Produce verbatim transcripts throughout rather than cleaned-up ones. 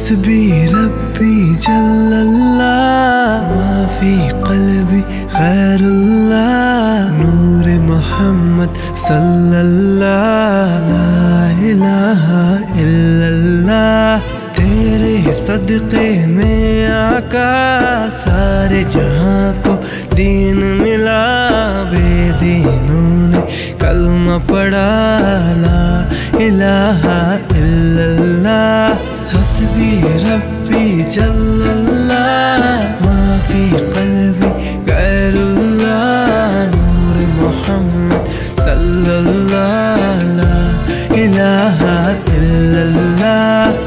हस्बी रब्बी जल्लल्लाह माफी क़ल्बी ग़ैरुल्लाह नूर मोहम्मद सल्लल्लाह ला इलाहा इल्लल्लाह। तेरे सदक़े में आका सारे जहां को दीन मिला, बेदीनों ने कलमा पढ़ा ला इलाहा इल्लल्लाह। हस्बी रब्बी जल्लल्लाह माफी क़ल्बी ग़ैरुल्लाह नूर मोहम्मद सल्लल्लाह ला इलाहा इल्लल्लाह।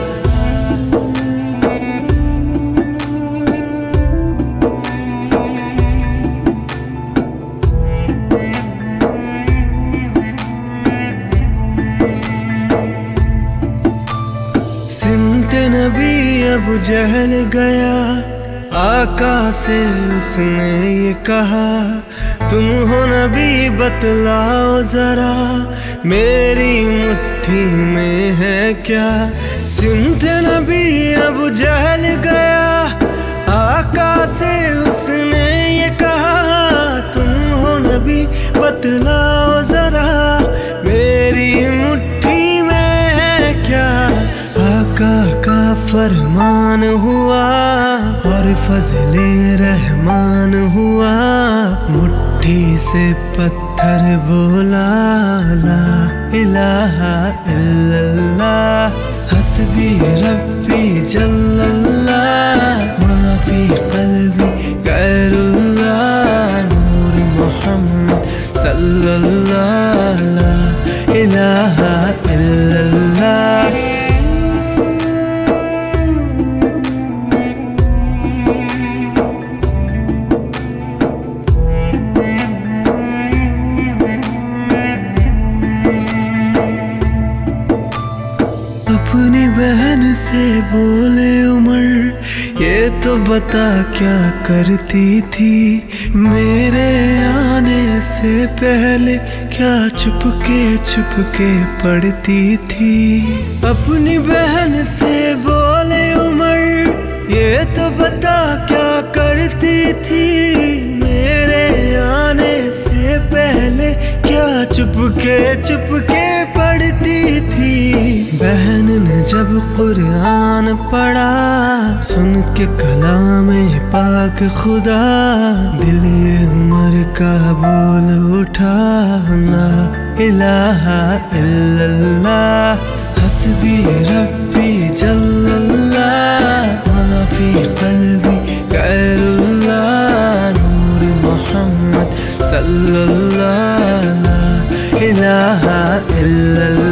सिमटे नबी अबू जहल गया, आका से उसने ये कहा, तुम हो नबी बतलाओ जरा मेरी मुट्ठी में है क्या। सिमटे नबी अबू जहल गया, आका से उसने ये कहा, तुम हो नबी बतलाओ जरा मेरी मुट्ठी में है क्या। आका का फरमान हुआ और फजले रहमान हुआ, मुट्ठी से पत्थर बोला ला इलाहा इल्लल्लाह। हस्बी रब्बी जल्लल्लाह माफी क़ल्बी ग़ैरुल्लाह नूर मोहम्मद सल्लल्लाह ला इलाहा इल्लल्लाह। अपनी बहन से बोले उमर, ये तो बता क्या करती थी, मेरे आने से पहले क्या चुपके चुपके पढ़ती थी। अपनी बहन से बोले उमर, ये तो बता क्या करती थी, मेरे आने से पहले क्या चुपके चुपके पढ़ती थी। बहन ने जब कुरान पढ़ा, सुन के कलाम पाक खुदा, दिल उमर का बोल उठा ला इलाहा इल्लल्लाह। हस्बी रब्बी जल्लल्लाह माफी क़ल्बी ग़ैरुल्लाह नूर मोहम्मद सल्लल्लाह ला इलाहा इल्लल्लाह।